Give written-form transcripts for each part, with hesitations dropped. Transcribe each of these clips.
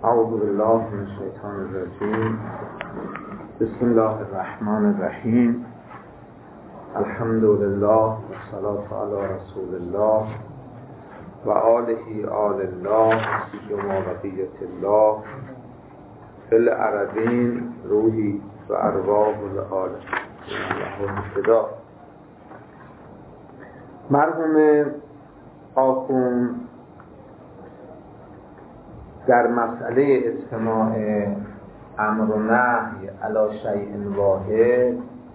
اعوذ بالله من الشیطان الرجیم. بسم الله الرحمن الرحیم. الحمد لله والصلاة علی رسول الله و آله آل الله سیما بقیة الله فی الارضین روحی و ارواح العالم. مرحوم آخوند در مسئله اجتماع امر و نهی علی شیء واحد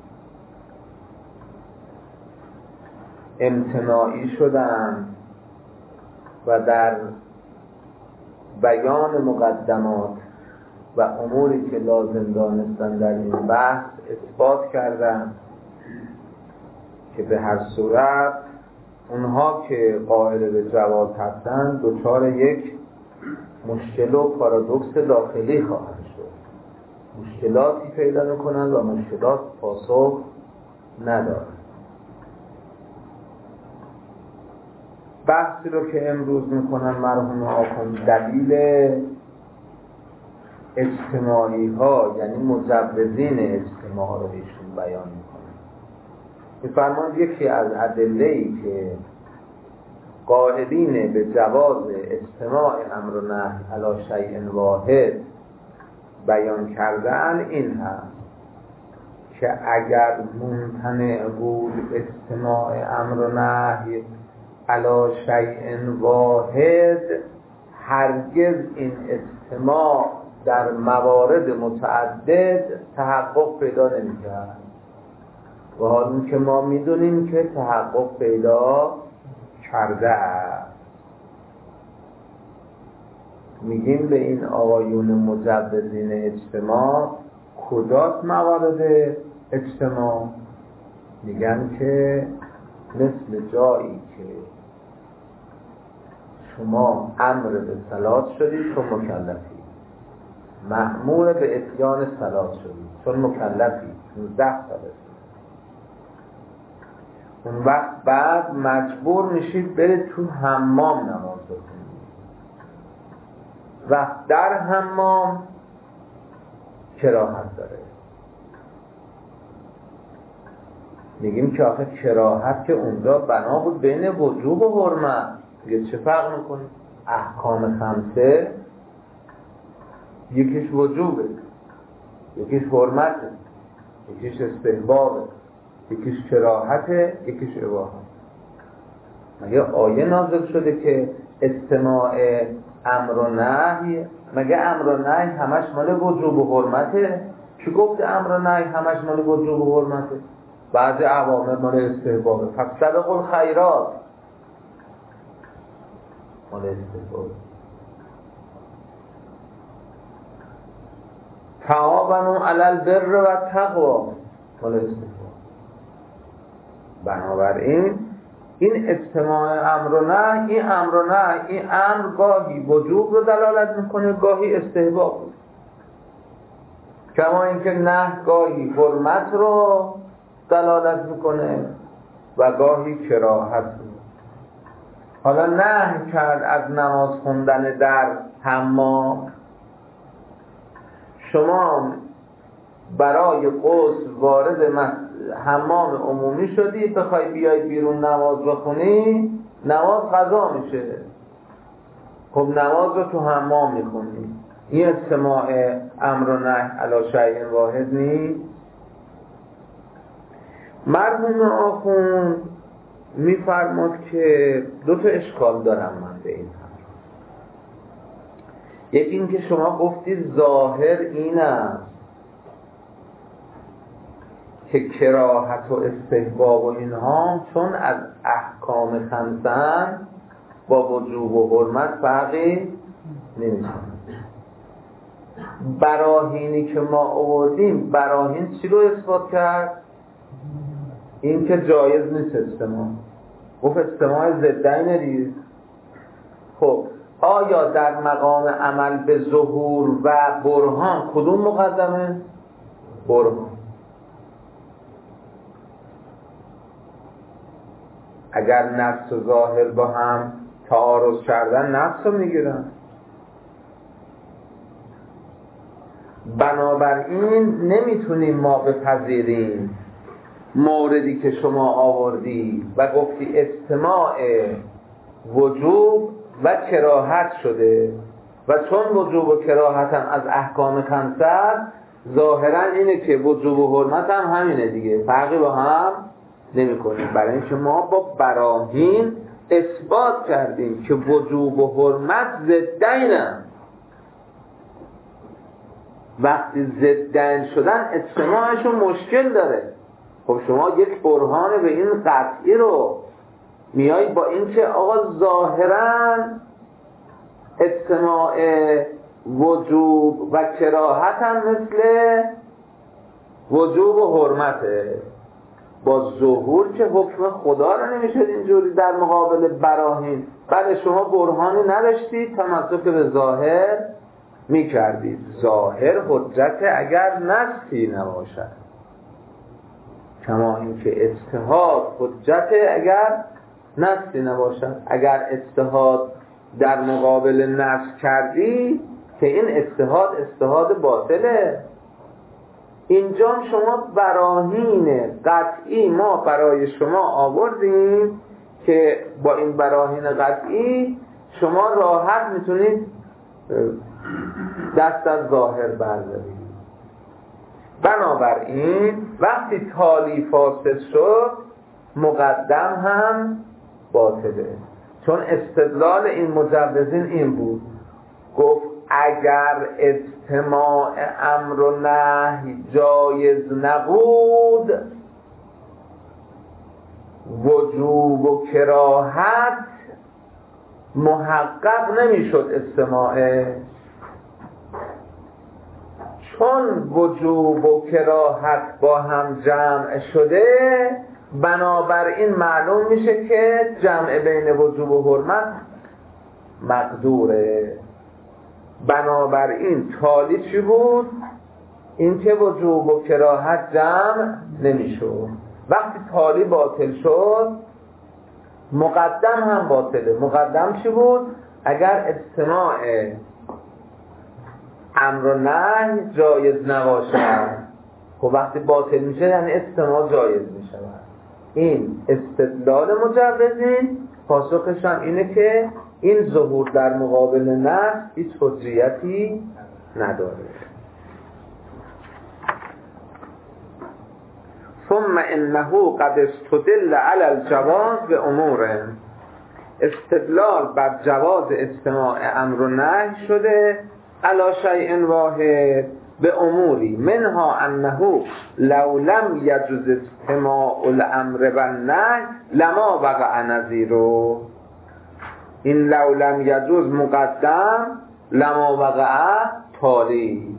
امتناعی شدند و در بیان مقدمات و اموری که لازم دانستن در این بحث اثبات کردند که به هر صورت اونها که قائل به جواز هستند دچار یک مشکل و پارادوکس داخلی خواهند شد. مشکلاتی پیدا میکنند و مشکلات پاسخ ندارند. بحثی رو که امروز میکنن مرحوم آخوند دلیل اجتماعی ها یعنی مجوزین اجتماع رو ایشون بیان میکنن. میفرمایند یکی از ادله‌ای که قائلین به جواز اجتماع امر و نهی علی شیء واحد بیان کردن این هست که اگر ممتنع بود اجتماع امر و نهی علی شیء واحد هرگز این اجتماع در موارد متعدد تحقق پیدا نمی‌کرد و حالا که ما می‌دونیم که تحقق پیدا کرده است. میگیم به این آقایون مجوزین اجتماع کدات موارد اجتماع؟ میگن که مثل جایی که شما امر به صلات شدید چون مکلفی، مأمور به اتیان صلات شدید چون مکلفی 19 ساله، اون وقت بعد مجبور میشید برید تو حمام نماز بخونید و در حمام کراهت داره. میگیم که آخه کراهت که اونجا بنا بود بین وجوب و حرمت، دیگه چه فرق میکنه؟ احکام خمسه یکیش وجوبه، یکیش حرمته، یکیش استحبابه، یکیش کراهته، یکیش اباحه. مگه آیه نازل شده که استماع امر و نهی؟ مگه امر و نهی همش مال وجوب و حرمته؟ کی گفت امر و نهی همش مال وجوب و حرمته؟ بعضی اوامر مال استحبابه. فاستبقوا الخیرات مال استحبابه. تعاونوا علی البر و التقوی مال استحبابه. بنابراین این اجتماع امر و نهی، این امر و نهی، این امر گاهی وجوب رو دلالت میکنه گاهی استحباب رو، کما اینکه نهی گاهی حرمت رو دلالت میکنه و گاهی کراهت رو. حالا نهی کرد از نماز خوندن در حمام، شما برای غسل وارد حمام عمومی شدی، بخوای بیای بیرون نماز بخونی، نماز قضا میشه. خب نماز رو تو حمام میخونی، این اجتماع امر و نهی علی شیء واحد نیست. مرحوم آخوند میفرماد که دو تا اشکال دارم من به این حرف. یکی این که شما گفتید ظاهر این است که کراهت و استحباب و اینها چون از احکام خمسن با وجوب و حرمت فرقی نمی‌کنه. براهینی که ما آوردیم، براهین چی رو اثبات کرد؟ این که جایز نیست اجتماع. گفت اجتماع ضدین دیگه. خب آیا در مقام عمل به ظهور و برهان کدوم مقدمه؟ برهان. اگر نفس و ظاهر با هم تعارض کردن نفس رو میگیرن. بنابراین نمیتونیم ما بپذیریم موردی که شما آوردی و گفتی استماع وجوب و کراهت شده و چون وجوب و کراهت هم از احکام خمسه ظاهرا اینه که وجوب و حرمت هم همینه دیگه، فرقی با هم نمی کنیم، برای اینکه ما با براهین اثبات کردیم که وجوب و حرمت ضدینن. وقتی ضدین شدن استماعشون مشکل داره. خب شما یک برهان به این قطعی رو میایی با اینکه آقا ظاهرا استماع وجوب و کراهت هم مثل وجوب و حرمته، با ظهور که حکم خدا رو نمیشد اینجوری در مقابل براهین. بله شما برهانی نداشتید، تمسک به ظاهر میکردید. ظاهر حجت اگر نصی نباشد، کما اینکه اجتهاد حجت اگر نصی نباشد. اگر اجتهاد در مقابل نص کردی که این اجتهاد باطله. اینجا شما براهین قطعی ما برای شما آوردیم که با این براهین قطعی شما راحت میتونید دست از ظاهر بردارید. بنابراین وقتی تالی فاسد شد مقدم هم باطله، چون استدلال این مجوزین این بود، گفت اگر اجتماع امر و نهی جایز نبود وجوب و کراهت محقق نمیشد استماعه. چون وجوب و کراهت با هم جمع شده بنابراین معلوم میشه که جمع بین وجوب و حرمت مقدوره. بنابراین تالی چی بود؟ این که وجوب و کراهت جمع نمیشد. وقتی تالی باطل شد مقدم هم باطله. مقدم چی بود؟ اگر اجتماع امر و نهی جایز نباشد. خب وقتی باطل میشه یعنی اجتماع جایز میشه. این استدلال مجوزین پاسخش هم اینه که این ظهور در مقابل نص هیچ حجیتی نداره. ثم انه قد استدل علی الجواز به امور. استدلال بر جواز استماع امر و نهی شده علی شیء واحد به اموری، منها انه لو لم یجوز استماع الامر و النهی لما وقع نظیره. این لو لم یجوز مقدم، لما وقع تالی.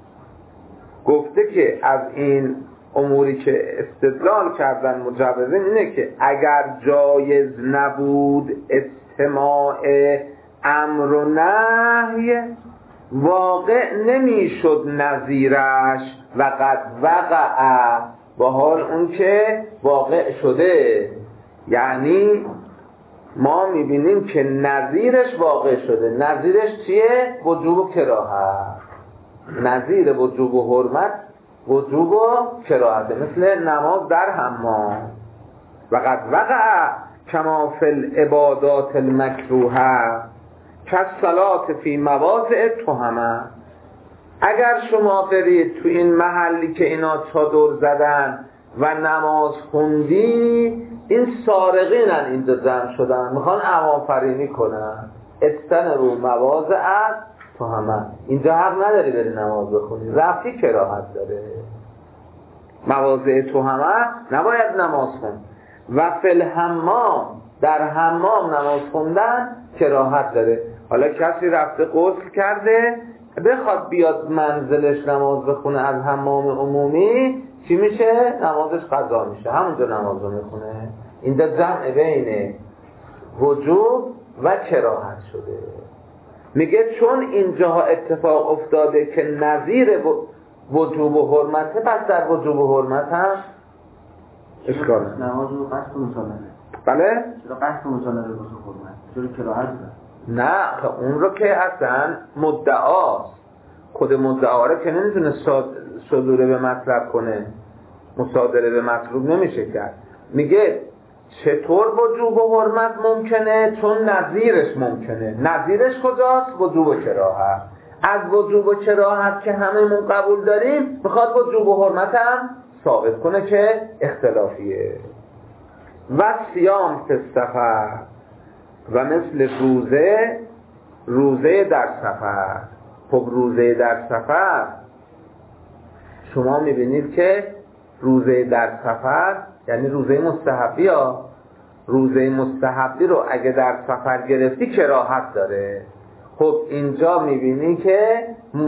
گفته که از این اموری که استدلال کردن مجوزین اینه که اگر جایز نبود استماع امر و نهی واقع نمیشد نظیرش و قد وقع، با حال اون که واقع شده. یعنی ما میبینیم که نظیرش واقع شده. نظیرش چیه؟ وجوب و کراهت. نظیر وجوب و حرمت وجوب و کراهت، مثل نماز در حمام. و قد وقع کما فی العبادات المکروهه کالصلاة فی مواضع تهمه. اگر شما برید تو این محلی که اینا چادر زدن و نماز خوندی، این سارقینن اینجا جمع شدن، میخوان امان‌فرینی کنن، استن رو مواضع تهمه. اینجا حق نداری بری نماز بخونی، رفتی کراهت داره. مواضع تهمه نباید نماز خون. و فی الحمام، در حمام نماز خوندن کراهت داره. حالا کسی رفته غسل کرده بخواد بیاد منزلش نماز بخونه از حمام عمومی، چی میشه؟ نمازش قضا میشه، همونجا نماز رو میخونه. اینجا جمع بین وجوب و کراهت شده. میگه چون اینجا اتفاق افتاده که نظیر وجوب و حرمته، پس در وجوب و حرمت هم اشکال نماز رو قصد مطالعه. بله؟ چرا قصد مطالعه رو حرمت؟ چرا کراهت داره؟ نه، اون رو که اصلا مدعاست. خود مدعا که نمیتونه صدوره به مطلب کنه، مصادره به مطلوب نمیشه کرد. میگه چطور وجوب و حرمت ممکنه؟ چون نظیرش ممکنه. نظیرش کجاست؟ وجوب و کراهت. از وجوب و کراهت که هممون قبول داریم میخواد وجوب و حرمت هم ثابت کنه که اختلافیه. و صیام فی السفر و مثل روزه در سفر. خب روزه در سفر شما میبینید که روزه در سفر یعنی روزه مستحبی ها. روزه مستحبی رو اگه در سفر گرفتی کراهت داره. خب اینجا میبینی که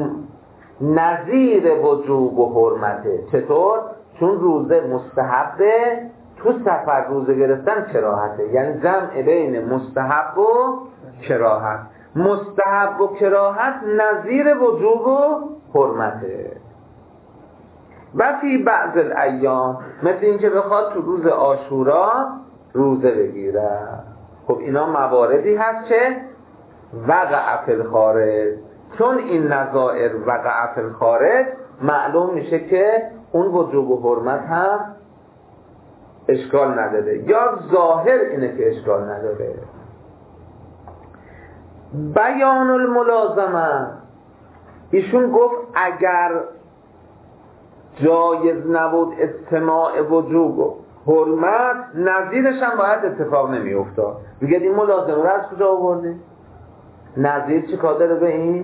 نظیر وجوب و حرمته. چطور؟ چون روزه مستحبه، تو سفر روزه گرفتن کراهته. یعنی جمع بین مستحب و کراهت. مستحب و کراهت نظیر وجوب و حرمته. و فی بعض الایام، مثل اینکه بخواد تو روز عاشورا روزه بگیره. خب اینا مواردی هست که وقع فی الخارج. چون این نظائر وقع فی الخارج معلوم میشه که اون وجوب و حرمت هم اشکال نداره، یا ظاهر اینه که اشکال نداره. بیان الملازمه، ایشون گفت اگر جایز نبود استماع وجوب و حرمت، نظیرش هم باید اتفاق نمی افتاد. میگه این ملازمه رو از کجا آورده؟ نظیر چی کار داره به این؟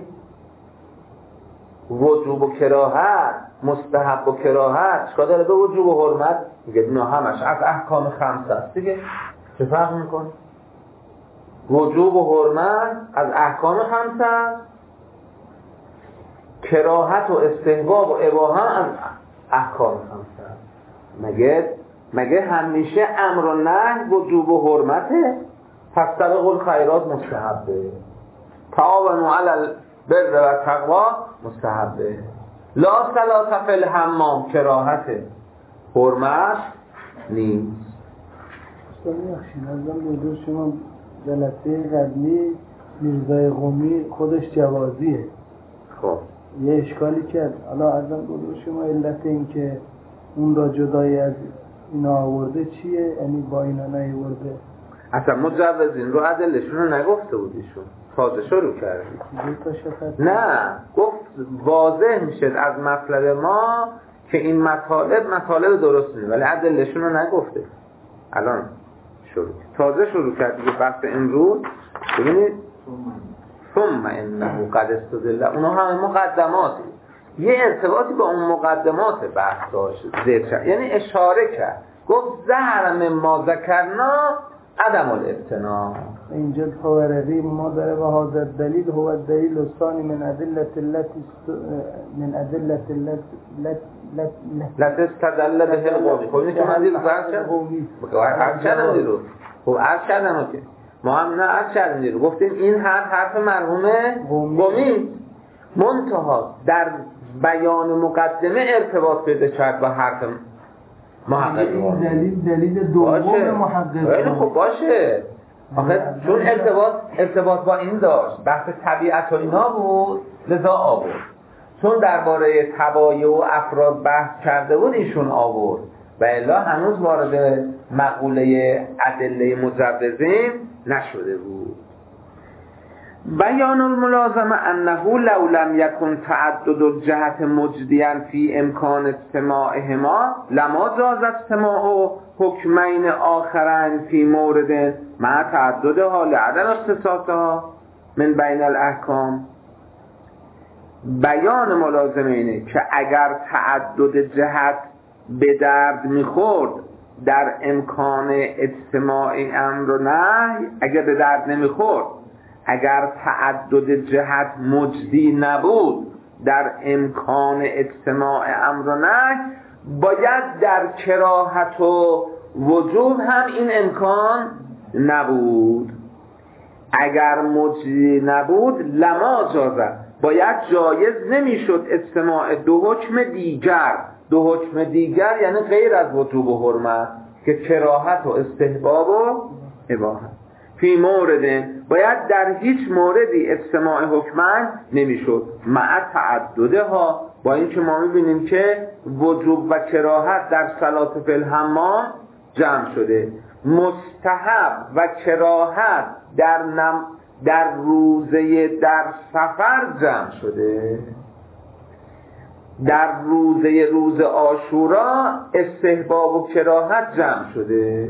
وجوب و کراهت، مستحب و کراهت چیکار داره به وجوب و حرمت؟ میگه اینا همش از احکام خمسه است دیگه. چه فرق میکنه؟ وجوب و حرمت از احکام خمسه است، کراهت و استحباب و اباحه از احکام خمسه است. مگه همیشه امر و نهی وجوب و حرمته؟ پس سابقوا الخیرات مستحبه، تعاونوا علی البر و تقوا مستحبه، لا صلاة فی الحمام کراهته، حرمت نیست. ازم بودو شما جلسه قبلی میرزای قمی خودش جوازیه. خب یه اشکالی کرد. حالا ازم بودو شما علت این که اون را جدای از اینا آورده چیه؟ یعنی با اینا نیورده؟ اصلا مجوزین رو عدلشون رو نگفته بودیشون، تازه شروع کردی. نه گفت واضح میشه از مطلب ما که این مطالب درست نیست، ولی عدلشون رو نگفته. الان تازه شروع کردی که بحث امروز. ببینید ثم انه قد استدل، اونا همه مقدماتی، یه ارتباطی با اون مقدمات بحث داشت، یعنی اشاره کرد. گفت ظهر مما ذکرنا عدم الابتنا. اینجا طوری ما داره و هذا الدلیل هو الدلیل الثانی من ادله التي لا تستدل به القومی. خب اینه که من دیرو عرض کردم که ما هم نه عرض کردم دیرو گفتیم این حرف مرحوم قومی منتها در بیان مقدمه ارتباط پیدا کرد با حرف محقق. این دلیل دوم محقق. خیلی خوب باشه. آخه چون ارتباط با این داشت، بحث طبیعت و اینا بود لذا آورد. چون درباره تبایع و افراد بحث کرده بود ایشون آورد، و الا هنوز وارد مقوله ادله مجوزین نشده بود. بیان الملازمه انه لو لم یکن تعدد الجهت مجدیا فی امکان استماعهما لما جاز استماع حکمین آخرین فی مورد مع تعددها لعدم اختصاصها من بین الاحکام. بیان ملازمه اینه که اگر تعدد جهت به درد میخورد در امکان استماع امر و نهی، اگر به درد نمیخورد، اگر تعدد جهت مجدی نبود در امکان استماع امر و نهی، باید در کراهت و وجوب هم این امکان نبود. اگر مجدی نبود لما جازه، باید جایز نمیشد استماع دو حکم دیگر یعنی غیر از وجوب و حرمت که کراهت و استحباب و اباحه. فی مورد باید در هیچ موردی اجتماع حکمن نمیشد مع تعدده ها، با اینکه ما میبینیم که وجوب و کراهت در صلات فی الحمام جمع شده، مستحب و کراهت در روزه در سفر جمع شده، در روز عاشورا استحباب و کراهت جمع شده.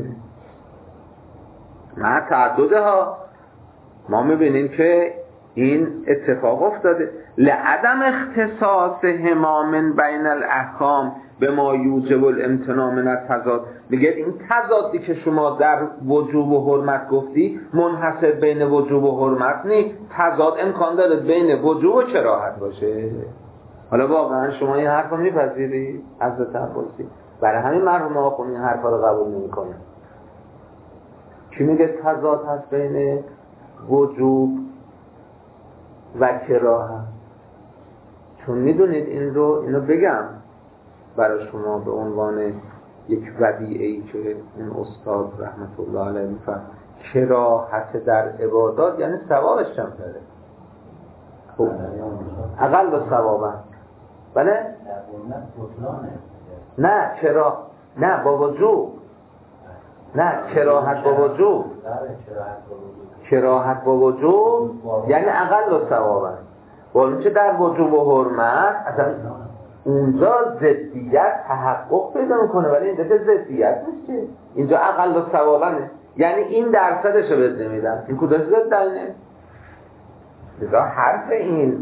مع تعدده ها ما میبینیم که این اتفاق افتاده. لعدم اختصاص همامن بین الاحکام به ما یوجب الامتناع من التضاد. میگه این تضادی که شما در وجوب و حرمت گفتی منحصر بین وجوب و حرمت نیست، تضاد امکان داره بین وجوب و کراهت باشه. حالا واقعا شما این حرف رو میپذیری؟ حضرت عباسی برای همین مرحوم آخوند این حرف رو قبول نمیکنه. کی میگه تضاد هست بین وجوب و کراهت؟ چون میدونید اینو بگم برای شما به عنوان یک ودیعه‌ای که این استاد رحمت الله علیه میفرماید کراهت در عبادات یعنی ثوابش کمتره. خب اقل و ثوابا بله؟ نه با وجوب، نه کراهت با وجوب، کراهت با وجوب یعنی اقل و ثوابا. ولی چه در وجوب و حرمت اصلا اونجا ضدیت تحقق پیدا میکنه، ولی این دفعه ضدیت نیست، اینجا اقل و ثوابنه، یعنی این درصدش رو بهت نمیدن، این کداش ضد دارینه. لذا حرف این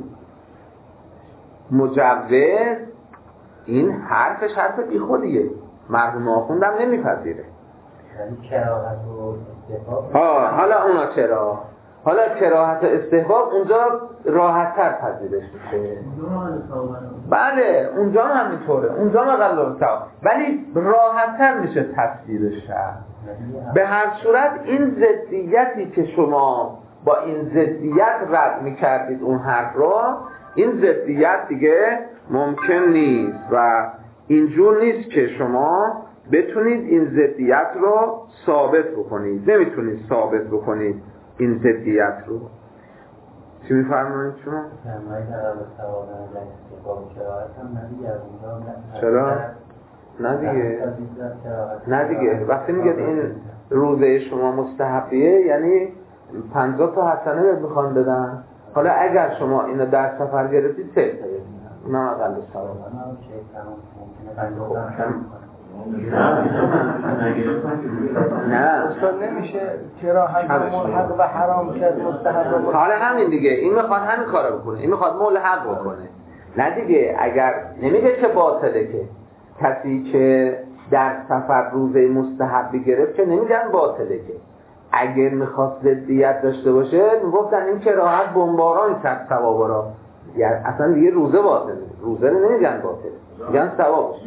مجوز، این حرفش حرف بی خودیه، مرحوم آخوندم نمیپذیره. یعنی کراهت و استحباب حالا اونا چرا؟ حالا کراهت و استحباب اونجا راحت‌تر پذیرش میشه. بله اونجا هم همینطوره، اونجا هم اقل و ثواب، ولی راحت‌تر میشه تفسیرش. به هر صورت این ضدیتی که شما با این ضدیت رد میکردید اون حرف رو، این ضدیت دیگه ممکن نیست و اینجور نیست که شما بتونید این ضدیت رو ثابت بکنید، نمیتونید ثابت بکنید این ضدیت رو. چی میفرمایید شما؟ چرا؟ نه دیگه وقتی میگید این روزه شما مستحبیه یعنی 50 تا حسنه بهت میخوان بدن. حالا اگر شما اینو در سفر گرفتید 3 تا نه اقل ثواب. نه اصلا نمیشه کراهت ملحق و حرام کرد مستحب. حالا همین دیگه، این میخواد همین کارو بکنه، این میخواد ملحق بکنه. نه دیگه اگر نمیگه که باطله، که کسی که در سفر روزه مستحبی گرفت که نمیگن باطله، که اگر میخواست ضدیت داشته باشه میگفتن این کراهت بمباران کرد ثواب را، یعنی اصلا دیگه روزه باطله، روزه رو نمیگن باطله، میگن ثوابش.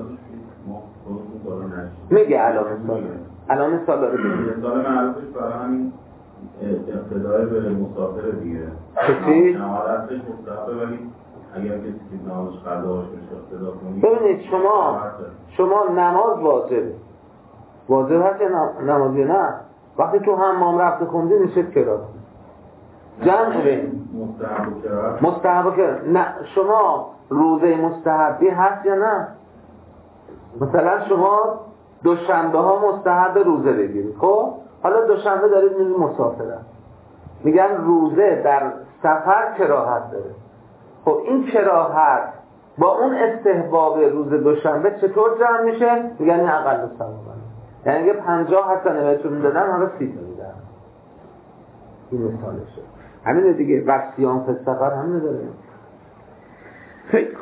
میگه الان مثال داره مثال معروفش برای همین اقتدای به مسافر دیگه چی؟ نمازش مستحبه، ولی اگر کسی که نمازش قضاش میشه اقتدا کنید. ببینید شما نماز واجب هست یا نمازی؟ نه، وقتی تو حمام رفته خوندی میشه کرات جمع بین مستحب و کرات. نه شما روزه مستحبی هست یا نه؟ مثلا شما دوشنبه ها مستحب روزه بگیرید، خب حالا دوشنبه دارید میرید مسافرت، میگن روزه در سفر کراهت داره. خب این کراهت با اون استحباب روز دوشنبه چطور جمع میشه؟ میگن این اقل ثواب، یعنی اگه 50 حسنه بهتون دادن حالا 30 تا میدن. این مثالشه، همینه دیگه. وصیام فی السفر همینه داره. فکر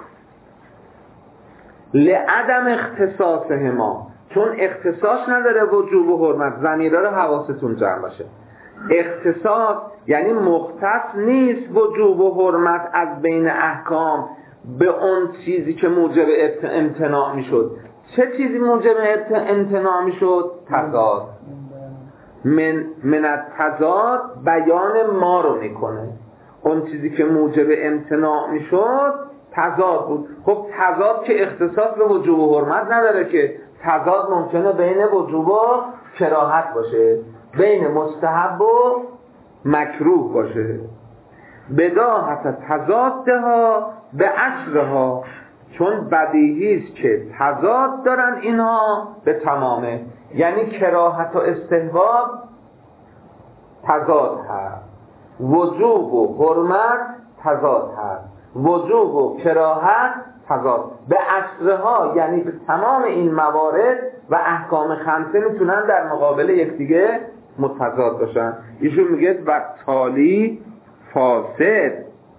لعدم اختصاصهما، چون اختصاص نداره وجوب و حرمت، ضمیرها رو حواستون جمع باشه. اختصاص یعنی مختص نیست وجوب و حرمت از بین احکام به اون چیزی که موجب امتناع میشد. چه چیزی موجب امتناع میشد؟ تضاد. من التضاد بیان ما رو میکنه. اون چیزی که موجب امتناع میشد تضاد بود. خب تضاد که اختصاص به وجوب و حرمت نداره، که تضاد ممکنه بین وجوب و کراهت باشه. بین مستحب و مکروه باشه. بداهت تضادها به عصرها، چون بدیهی است که تضاد دارن اینها به تمامه. یعنی کراهت و استحباب تضاد هست، وجوب و حرمت تضاد هست، وجوب و کراهت تضاد. به عصرها یعنی به تمام این موارد و احکام خمسه میتونن در مقابل یکدیگه متضاد باشن. ایشون میگه و تالی فاسد.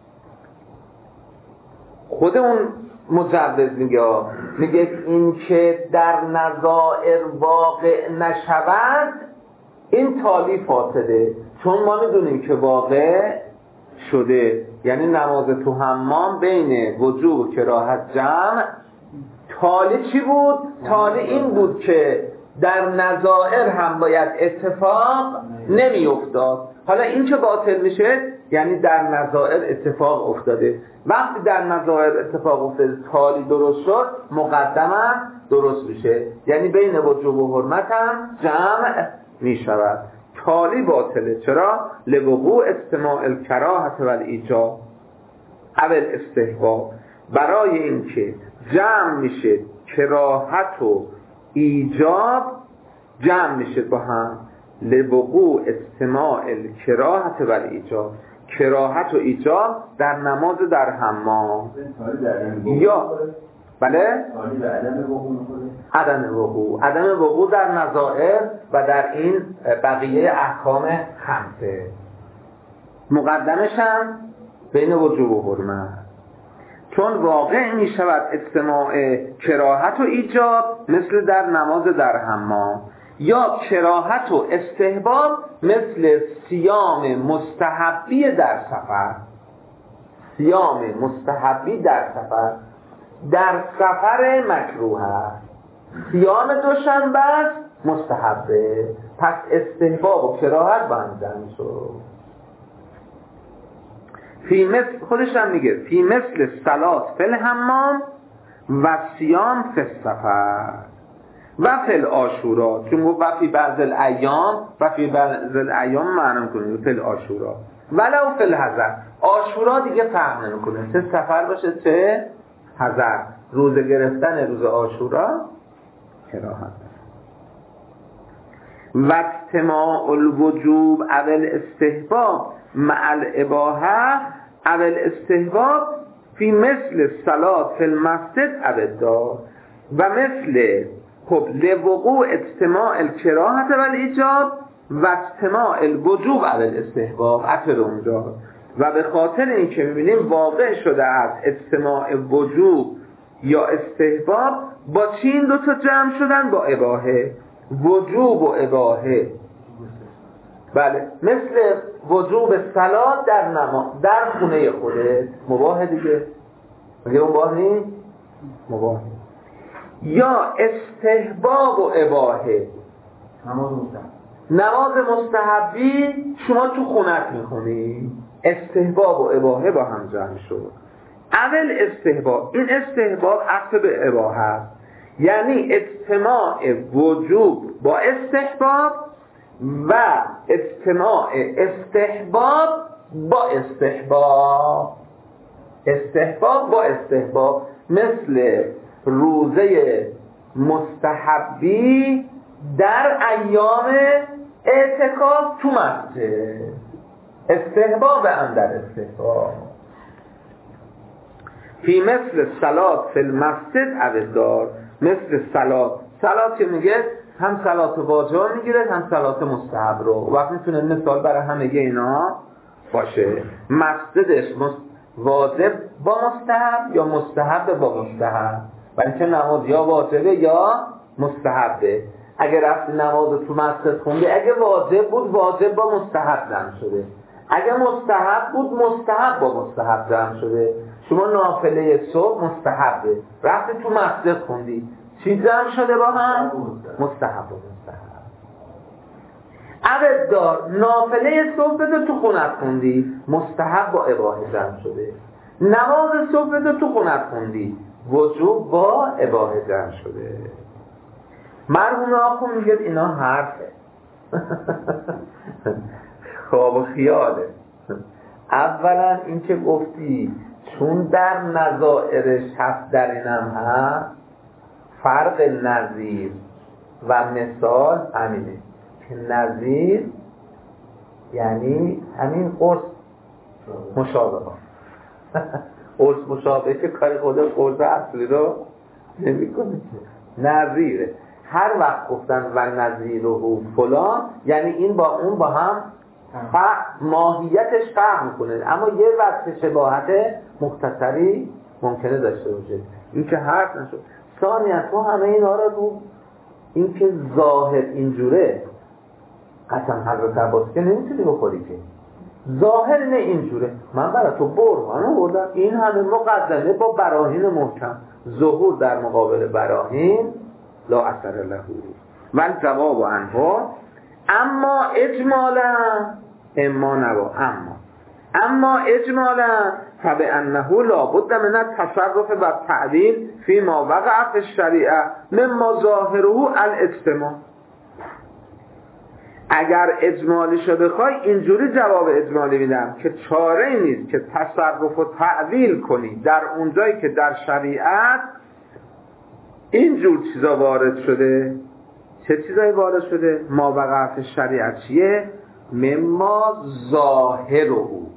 خود اون مجوز میگه این که در نظائر واقع نشود این تالی فاسده، چون ما میدونیم که واقع شده. یعنی نماز تو حمام بین وجوب و کراهت جمع، تالی چی بود؟ تالی این بود که در نظائر هم باید اتفاق نمی افتاد. حالا این که باطل میشه یعنی در نظائر اتفاق افتاده. وقتی در نظائر اتفاق افتاده تالی درست شد، مقدمه درست میشه، یعنی بین وجوب و حرمت هم جمع میشود. تالی باطله. چرا؟ لوقوع استماع الکراهت و الایجاب او الاستحباب، برای اینکه جمع میشه کراهت و ایجاب، جمع میشه با هم. لوقوع استماع الکراهت و الایجاب، کراهت و ایجاب در نماز در حمام. یا بله؟ عدم وقوع در نظائر و در این بقیه احکام خمسه. مقدمش هم بین وجوب و حرمت، چون واقع می شود استماع کراهت و ایجاب مثل در نماز در حمام، یا کراهت و استحباب مثل صیام مستحبی در سفر. صیام مستحبی در سفر، در سفر مکروه است، صیام دوشنبه مستحبه، پس استحباب و کراهت با هم جمع شد. فی مثل، خودش هم میگه فی مثل صلات فی الحمام و صیام فی السفر و فی العاشورا، چون گفت و فی بعض الایام، و فی بعض الایام معنی کنید فی العاشورا ولو فی الحضر. عاشورا دیگه فرق نمیکنه چه سفر باشه چه حضر. روزه گرفتن روز عاشورا کراهت. و اجتماع الوجوب اول استحباب مع الاباحه اول استحباب فی مثل صلات فی المسجد ابدا و مثل خب لوقوع اجتماع الکراهت و الایجاب و اجتماع الوجوب اول استحباب اثر اونجا. و به خاطر این که میبینیم واقع شده از اجتماع وجوب یا استحباب با چی این دوتا جمع شدن؟ با اباحه. وجوب و اباحه. بله، مثل وجوب صلات در نماز در خونه خودت مباح دیگه، مگه مباح نیست؟ مباح. یا استحباب و اباحه، نماز مستحبی شما تو خونت میخونی، استحباب و اباحه با هم جمع شد. اول استحباب، این استحباب عطف به اباحه است، یعنی اجتماع وجوب با استحباب و اجتماع استحباب با استحباب، استحباب با استحباب، مثل روزه مستحبی در ایام اعتکاف تو مسجد، استحباب هم در استحباب. فی مثل صلات فی المسجد ابدار، مثل صلات که میگه هم صلات واجب میگیره هم صلات مستحب رو، وقت میتونه مثال برای همه اینا باشه. مسجدش واجب با مستحب یا مستحب با مستحب، ولی که نماز یا واجبه یا مستحبه. اگه رفتی نماز تو مسجد خوندی، اگه واجب بود واجب با مستحب جمع شده، اگه مستحب بود مستحب با مستحب جمع شده. شما نافله صبح مستحبه، رفتی تو مسجد خوندی، چی جمع شده با هم؟ مستحب با مستحب. عبد دار نافله صبح بده تو خونت خوندی، مستحب با اباحه جمع شده. نماز صبح بده تو خونت خوندی، وجوب با اباحه جمع شده. مرحوم آقا میگه اینا حرفه، خواب و خیاله. اولا این که گفتی چون در نظائرش هست در اینم هست، فرق نظیر و مثال همینه که نظیر یعنی همین قرص مشابه ها قرص مشابه که کاری خود قرص اصلی رو نمی کنه. نظیره هر وقت گفتن و نظیر و فلان یعنی این با اون با هم ماهیتش فرق میکنه، اما یه وقت شباهت مختصری ممکنه داشته باشه. این که حرف نشد. ثانیاً تو همه اینا رو این که ظاهر اینجوره قسم حضرت عباس که نمیتونی بخوری که ظاهر نه اینجوره. من برای تو برهان آوردم، این همه مقدمه با براهین محکم، ظهور در مقابل براهین لا اثر له و جواب عنها اما اجمالا اما نوا اما اجمالا فبأنه لابد من التصرف و التعدیل فيما وقع في الشریعه مما ظاهره الاجتماع. اگر اجمالی شده بخوای اینجوری جواب اجمالی میدم که چاره نیست که تصرف و تعدیل کنی در اونجایی که در شریعت اینجور چیزا وارد شده. چه چیزایی وارد شده؟ ما وقع فی الشریعه چیه؟ مما ظاهره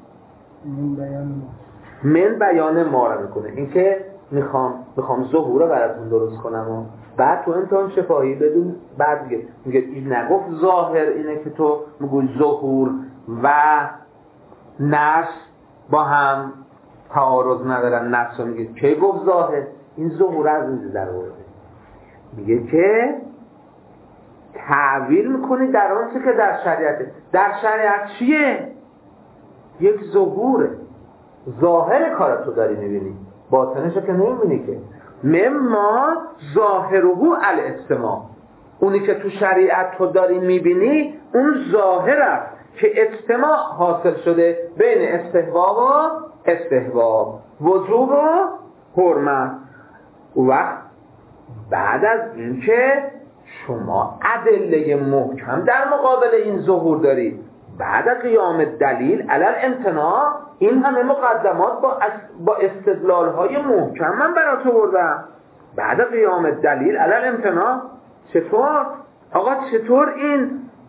من بیان ما رو میکنه. این که میخوام ظهور رو براتون درست کنم و بعد تو امتحان شفاهی بدون بعد میگه این نگفت ظاهر اینه که تو میگوی ظهور و نفس با هم تعارض ندارن. نفس رو میگه که گفت ظاهر این ظهور از اینجا در ورده. میگه که تعویل میکنی در آنچه که در شریعته. در شریعت چیه؟ یک ظهوره. ظاهر کارتو داری میبینی، باطنشو که نمیبینی که. مما ظاهره الاجتماع، اونی که تو شریعت تو داری میبینی اون ظاهر است که اجتماع حاصل شده بین استحباب و استحباب، وجوب و حرمت. وقت بعد از اینکه شما ادله محکم در مقابل این ظهور دارید، بعد قیام دلیل علی الامتناع، این همه مقدمات با استدلال های محکم من برات آوردم. بعد قیام دلیل علی الامتناع چطور؟ آقا چطور این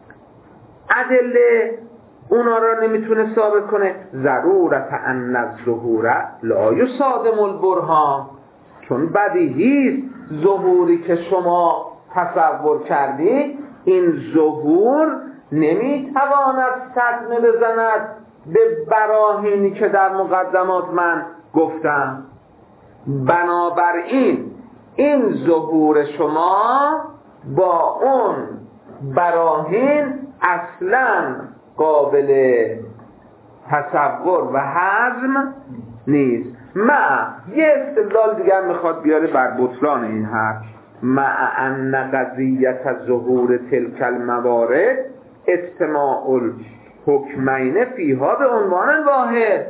ادله اونا را نمیتونه ثابت کنه؟ ضرورت ان الظهور لا یصادم البرهان، چون بدیهی ظهوری که شما تصور کردی این ظهور نمیتواند صدمه بزند به براهینی که در مقدمات من گفتم. بنابراین این ظهور شما با اون براهین اصلا قابل تصور و هضم نیست. یه استدلال دیگر میخواد بیاره بر بطلان این حرف. مع ان قضیت ظهور تلک الموارد اجتماع الحکمین فیها به عنوان واحد.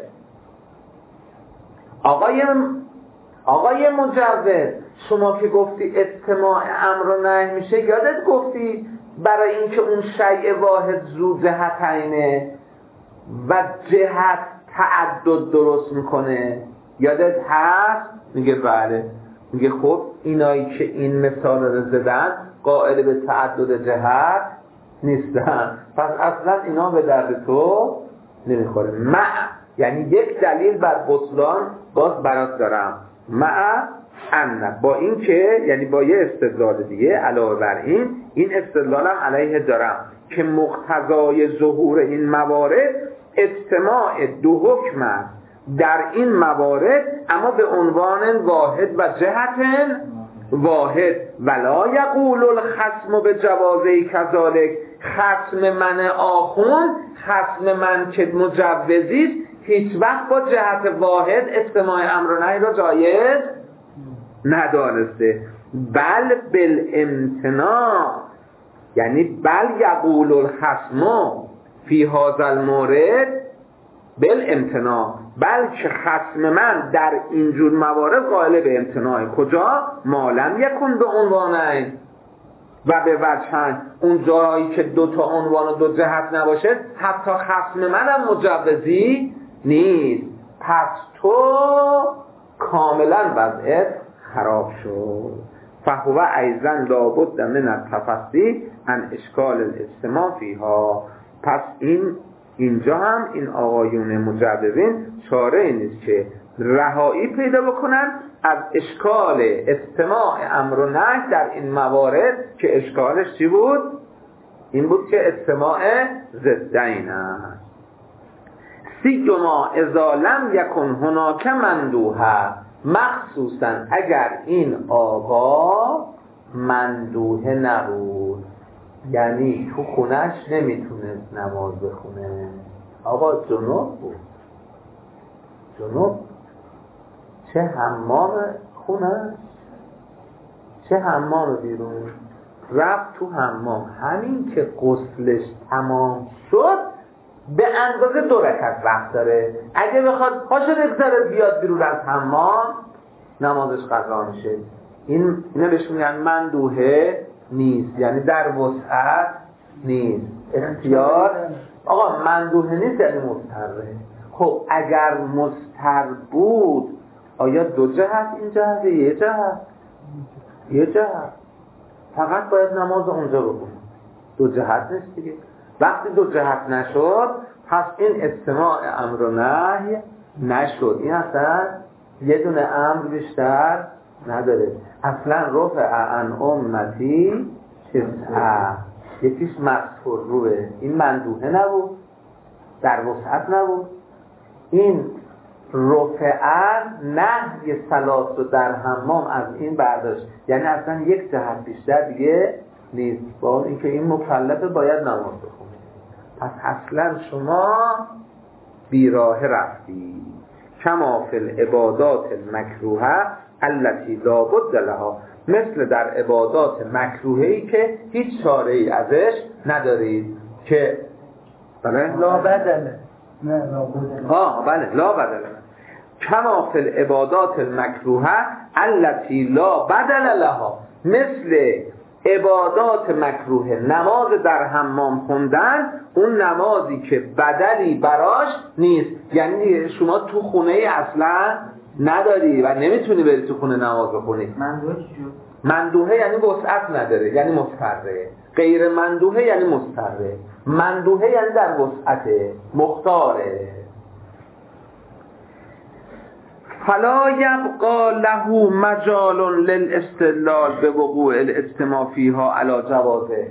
آقای مجوز، شما که گفتی اجتماع امر و نهی میشه، یادت گفتی برای اینکه اون شیء واحد ذو جهتینه و جهت تعدد درست میکنه، یادت هست؟ میگه بله. میگه خب اینایی که این مثال رو زدن قائل به تعدد جهت نیستن، پس اصلا اینا به درد تو نمیخوره. یعنی یک دلیل بر بطلان باز برات دارم. ان با این که یعنی با یه استدلال دیگه علاوه بر این استدلالم علیه دارم که مقتضای ظهور این موارد اجتماع دو حکم است در این موارد، اما به عنوان واحد و جهت واحد. ولا یقول الخصم به جوازه کذالک، خصم من آخون، خصم من که مجوزی هیچ وقت با جهت واحد اجتماع امر و نهی را جایز ندانسته. بل بالامتناع، یعنی بل یقول الخصم فی هذا المورد بالامتناع، بلکه خصم من در اینجور موارد قائل به امتناع. کجا؟ ما لم یکن به عنوانین، و به وجهن اون جایی که دو تا عنوان و دو جهت نباشه حتی خصم منم مجوزی نیست. پس تو کاملا وضعیت خراب شد. فهو ایضا لابد من التفصیل عن اشکال الاجتماع فیها. پس اینجا هم این آقایون مجوزین چاره ای نیست که رهایی پیدا بکنن از اشکال استماع امر و نهی در این موارد که اشکالش چی بود؟ این بود که استماع ضدین است. سیما اذا لم یکن هناک مندوحه، مخصوصا اگر این آقا مندوحه نبود، یعنی تو خونش نمیتونست نماز بخونه، آقا جنوب بود، جنوب، چه حمام خونش چه حمام بیرون، رفت تو حمام، همین که غسلش تمام شد به اندازه 2 رکعت وقت داره، اگه بخواد پاشو بگذاره بیاد بیرون از حمام نمازش قضا میشه. اینا بهش میگن مندوحه نیست، یعنی در وسعت نیست، اختیار. آقا مندوحه نیست یعنی مضطره. خب اگر مضطر بود آیا 2 جهت این جهت، یه جهت؟ یه جهت، فقط باید نماز اونجا بکنه، 2 جهت نیست دیگه. وقتی 2 جهت نشد پس این استماع امر و نهی نشد، این اصلا یه دونه امر بیشتر نداره. اصلا رفع عن امتی تسعه، یکیش مذکور روه، این مندوحه نبود، در وسعت نبود. این رفع نهی صلات رو در حمام از این برداشت، یعنی اصلا 1 جهت بیشتر دیگه نیست، با اینکه این مکلفه باید نماز بخونه. پس اصلا شما بیراه رفتی. کما فی العبادات المکروهه التي لا بد لها، مثل در عبادات مکروهی که هیچ چاره‌ای ازش ندارید که بله لا بدله، نه لا بدله، بله لا بدله. کما فی العبادات المکروهه التي لا بدل لها، مثل عبادات مکروه، نماز در حمام خوندن، اون نمازی که بدلی براش نیست، یعنی شما تو خونه اصلا نداری و نمیتونی بری تو خونه نماز بخونی. مندوحه یعنی وسعت نداره، یعنی مضطره. غیر مندوحه یعنی مضطره. مندوحه یعنی در وسعت، مختاره. فلا یبقى له مجال للاستدلال بوقوع الاجتماع فیها علی جوازه.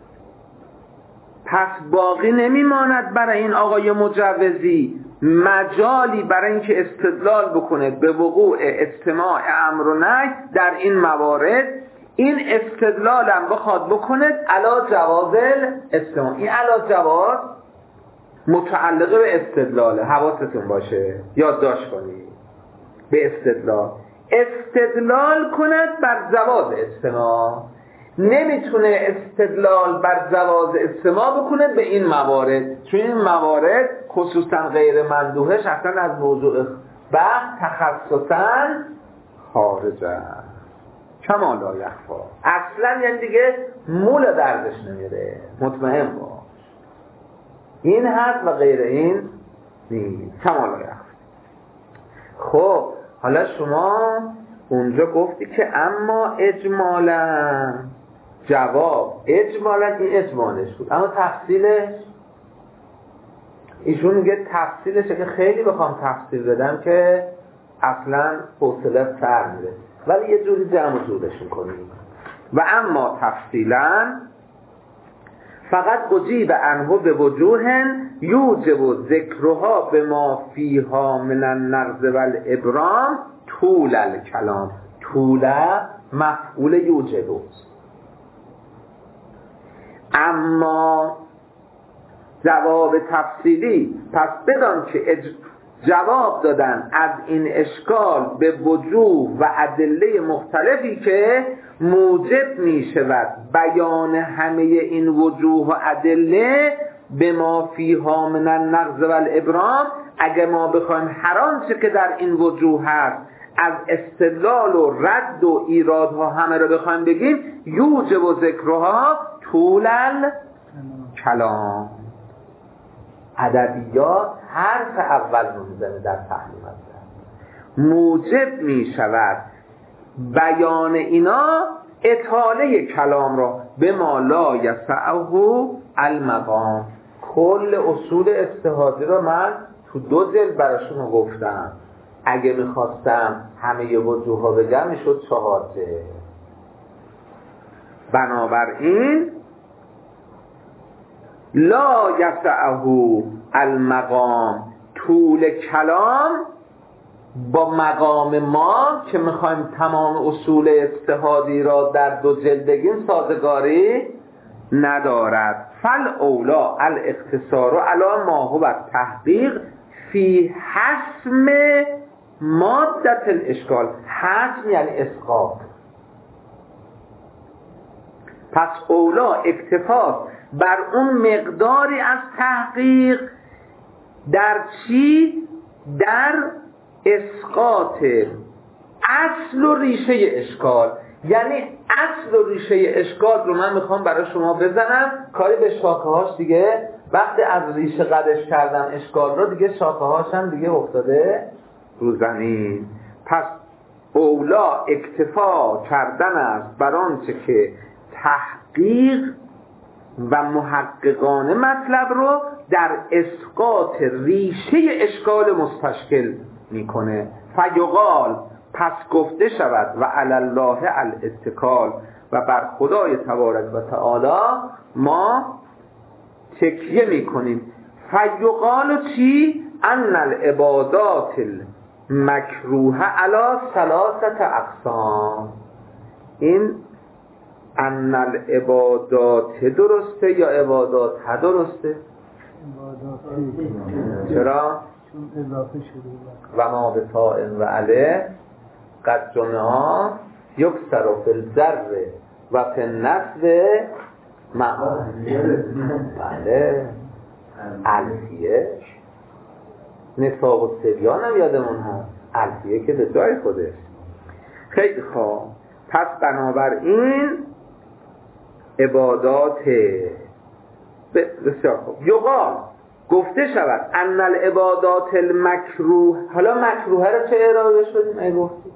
پس باقی نمیماند برای این آقای مجوزی مجالی برای اینکه استدلال بکنه به وقوع اجتماع امر و نهی در این موارد. این استدلال هم بخواد بکنه علی جواز الاجتماع. این علی جواز متعلقه به استدلاله، حواستون باشه، یادداشت کنید. به استدلال کند بر جواز اجتماع، نمیتونه استدلال بر جواز اجتماع بکنه به این موارد، چون این موارد خصوصا غیر مندوحش اصلا از موضوع بحث تخصصا خارجه. کما لا یخفا، اصلا یعنی دیگه مول دردش نمیره، مطمئن باش این هست و غیر این نیست. کما لا یخفا. خب حالا شما اونجا گفتی که اما اجمالا جواب، اجمالا این اجمالش بود، اما تفصیلش ایشون میگه تفصیلش که خیلی بخوام تفصیل بدم که اصلا حوصله سر میره، ولی یه جوری جمع و جورش میکنیم. و اما تفصیلا فقط اجیب عنه به وجوه یوجب ذکرها به ما فیها من النقض والابرام طول الکلام. طول مفعول یوجب. اما جواب تفصیلی، پس بدان که جواب دادن از این اشکال به وجوه و ادله مختلفی که موجب می شود بیان همه این وجوه و ادله به ما فیها من النقض والابرام. اگه ما بخوایم هر آنچه که در این وجوه هست از استدلال و رد و ایرادها همه رو بخوایم بگیم یوجب و ذکرها طول الکلام. ادبیات حرف اول میزنه در تحریم است، موجب می شود بیان اینا اطاله کلام را به ما لا یسعه المقام. کل اصول اجتهادی را من تو 2 جلد براشون گفتم، اگه میخواستم همه وجوه ها بگم میشد 4 جلد. بنابراین لا یسعه المقام، طول کلام با مقام ما که میخوایم تمام اصول اجتهادی را در 2 جلد بگیم سازگاری ندارد. فالاولی الاختصار علی ما هو تحقیق فی حسم مادة الاشکال. حسم یعنی اسقاط. پس اولا اکتفا بر اون مقداری از تحقیق در چی؟ در اسقاط اصل و ریشه اشکال. یعنی اصل و ریشه اشکال رو من میخوام برای شما بزنم، کاری به شاخه هاش دیگه وقتی از ریشه قدش کردم اشکال رو دیگه شاخه هاش هم دیگه افتاده رو زمین. پس اولا اکتفا کردن است بر آنچه که تحقیق و محققان مطلب رو در اسقاط ریشه اشکال مستشکل میکنه. فیقال، پس گفته شود و علی الله الاتکال، و بر خدای تبارک و تعالی ما تکیه میکنیم. فیقال چی؟ ان العبادات المکروه علی 3 اقسام. این ان العبادات درسته یا عبادات ها درسته؟ چرا؟ چون اضافه شده و ما به طائن و علیه قد جمعا یکسر و فی الزر و فی النصب بله الفیه نصاب و سریان هم یادمون هست، الفیه که به جای خودش. خیلی خوب، پس بنابراین عبادات بسیار خوب. یقال گفته شود ان العبادات المکروه. حالا مکروه رو چه ارائه شدیم؟ ای گفتی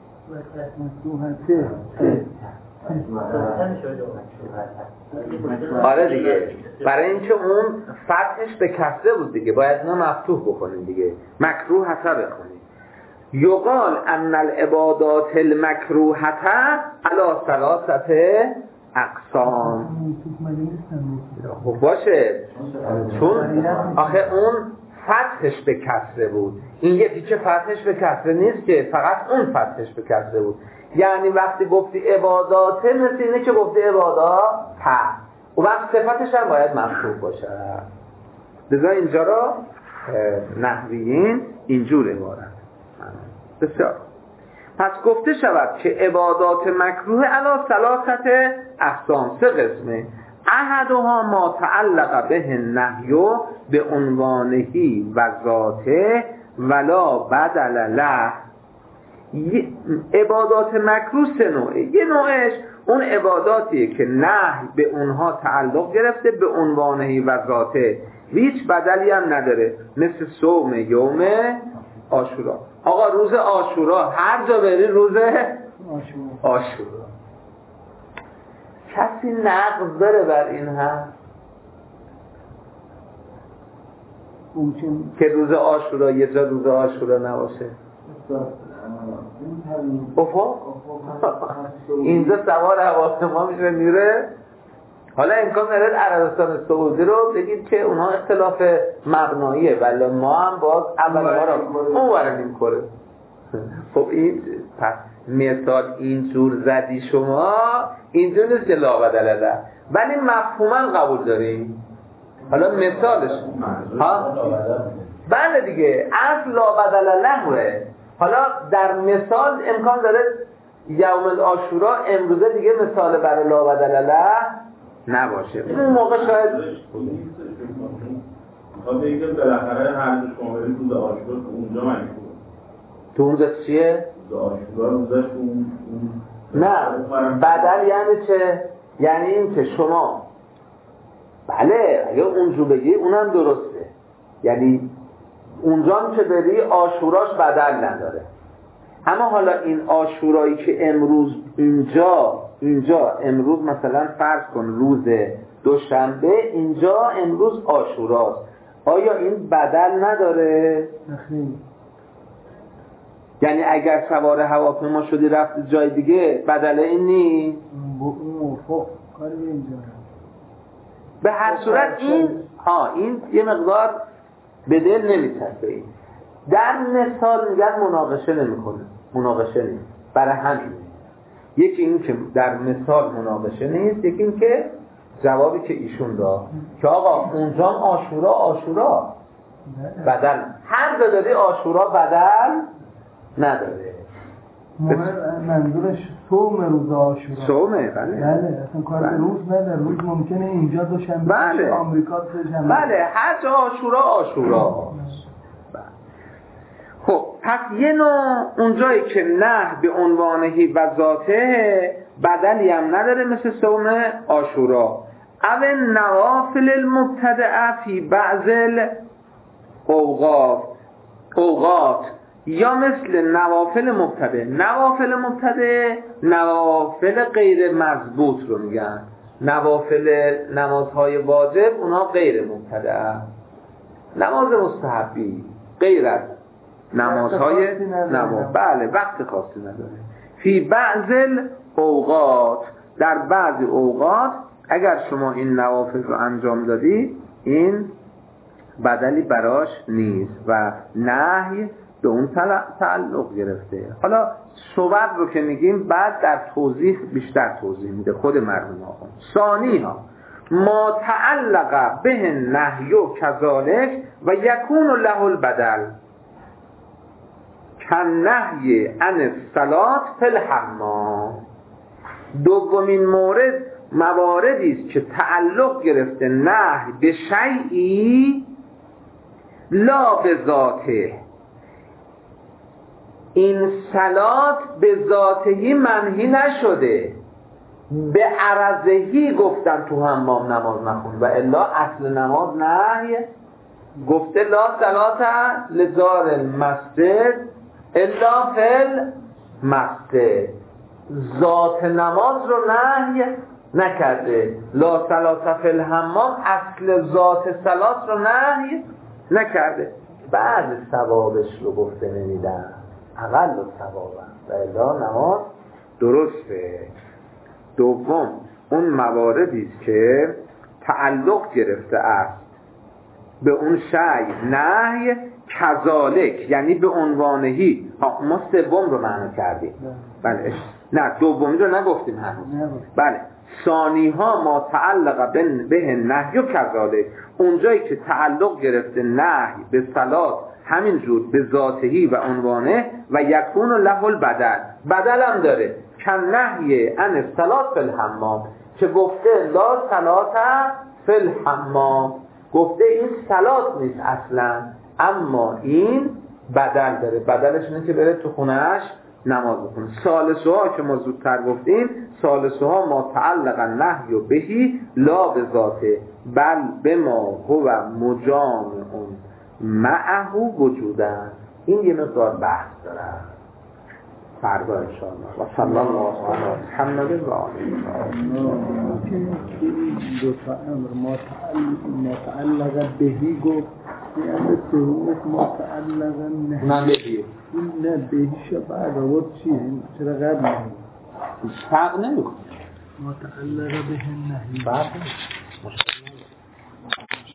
آره دیگه، برای اینکه اون فتحش به کسره بود دیگه، باید اینا مفتوح بکنیم دیگه، مکروه حتی بخونیم. یقال ان العبادات المکروهه علی 3 اقسام. خب باشه، چون آخه اون فتحش به کسره بود، این یکی که فتحش به کسره نیست که، فقط اون فتحش به کسره بود. یعنی وقتی گفتی عبادات مثل اینه که گفتی عبادات ها، و وقت صفتش هم باید مفتوح باشه. لذا اینجا را نحویین اینجور عبارت. بسیار. پس گفته شود که عبادات مکروه علی 3 اقسام، 3 قسمه. احدها ما تعلق به النهی به عنوانهی و ذاته ولا بدل له. عبادات مکروه 3 نوعه. یه نوعش اون عباداتیه که نهی به اونها تعلق گرفته به عنوانهی و ذاته، هیچ بدلی هم نداره، مثل صوم یوم عاشورا. آقا روز عاشورا هر جا بری روز عاشورا. کسی نقض داره بر این هم که روز عاشورا یه جا روز عاشورا نباشه؟ افا اینجا سوار هواپیما میشه میره. حالا امکان داره عربستان سعودی رو بگید که اونها اختلاف مبناییه، ولی ما هم باز اول ما رو اون ورنیم کنه. خب این پس مثال اینجور زدی شما، اینجور نیست که لا بدل له، ولی مفهوما قبول داریم. حالا مثالش ها بله دیگه، اصل لا بدل لهه. حالا در مثال امکان داره یوم العاشورا امروزه دیگه مثال برای لا بدل له نباشه. اون موقع شاید میخواد بگه بالاخره هر جا شما برید روز عاشورا اونجا مجبور تو اونجا چیه؟ نه بدل یعنی چه؟ یعنی این که شما بله اگه اونجا بگی اونم درسته، یعنی اونجا هم که بری عاشوراش بدل نداره. اما حالا این عاشورایی که امروز اینجا امروز مثلا فرض کن روز دوشنبه، اینجا امروز عاشوراست، آیا این بدل نداره؟ نخیر. یعنی اگر سوار هواپیما شدی رفتی جای دیگه بدل این نیست؟ موفق کاری به اینجا. به هر صورت این یه مقدار به دل نمی‌چسبه. این در مثال میگن مناقشه نیست. برای همین یکی این که در مثال مناقشه نیست، یکی این که جوابی که ایشون داد که آقا اونجا عاشورا بدل، هر جا دادی عاشورا بدل نداره. منظورش صوم روز عاشورا. صومه بله اصلا کار به روز نداره. روز ممکنه اینجا دوشنبه آمریکا دوشنبه. بله هر جا عاشورا. خب پس یه نوع اونجایی که نه به عنوانهی و ذاته بدلی هم نداره مثل صوم عاشورا. او نوافل المبتدعه فی بعض اوقات یا مثل نوافل مبتدع. نوافل غیر مضبوط رو میگن. نوافل نمازهای واجب اونا غیر مبتدعه. نماز مستحبی غیر از نمازهای بله وقت خاصی نداره. فی بعض اوقات، در بعضی اوقات اگر شما این نوافل رو انجام دادی این بدلی براش نیست و نهی به اون تعلق گرفته. حالا صورت رو که میگیم بعد در توضیح بیشتر توضیح میده خود مرحوم آقا. ثانی ها ما تعلق به نهی و کذالک و یکون له البدل کن نهی عن الصلاة فی الحمام. دومین مواردی است که تعلق گرفته نهی به شیئی لا به ذاته. این صلات به ذاتهی منهی نشده، به عرضهی گفتن تو حمام نماز نخون و الا اصل نماز نهی گفته لا صلات لزار المسجد الا فی المسجد. ذات نماز رو نهی نکرده. لا صلات فی الحمام اصل ذات صلات رو نهی نکرده. بعد ثوابش رو گفته نمیدن، اقل ثوابه و الا نماز درسته. دوم اون مواردی است که تعلق گرفته است به اون شیء نهی کذالک، یعنی به عنوانهی. ما سوم رو معنی کردیم بله، نه دومی رو نگفتیم هنوز. بله ثانی ها ما تعلق به نهی و کذالک، اونجایی که تعلق گرفته نهی به صلات همینجور به ذاتهی و عنوانه و یکون له البدل، بدل هم داره کن نهی عن الصلاة فی الحمام که گفته لا صلاة فی الحمام، گفته این صلات نیست اصلا اما این بدل داره. بدلش اینه که بره تو خونهش نماز بخونه. ثالثها که ما زودتر گفتیم، ثالثها ما تعلق نهی و بهی لا به ذاته بل بما هو مجامع معه وجودن. این یه مقدار بحث داره فردا انشاءالله. و صلی الله علی محمد و آله دو تا امر متعلق بهی گفت یعنی سهومت متعلق نه بهی نه بهیش بعد آورد چیه؟ چرا قبل نهی فرق نمی کنه متعلق به نهی بعد